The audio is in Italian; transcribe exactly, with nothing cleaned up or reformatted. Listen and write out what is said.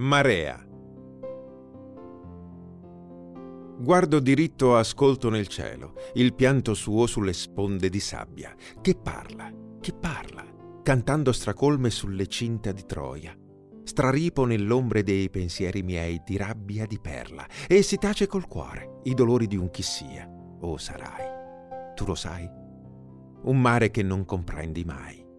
Marea. Guardo diritto, ascolto nel cielo il pianto suo sulle sponde di sabbia, che parla, che parla, cantando stracolme sulle cinta di Troia. Straripo nell'ombre dei pensieri miei di rabbia di perla, e si tace col cuore i dolori di un chi sia. O sarai, tu lo sai, un mare che non comprendi mai.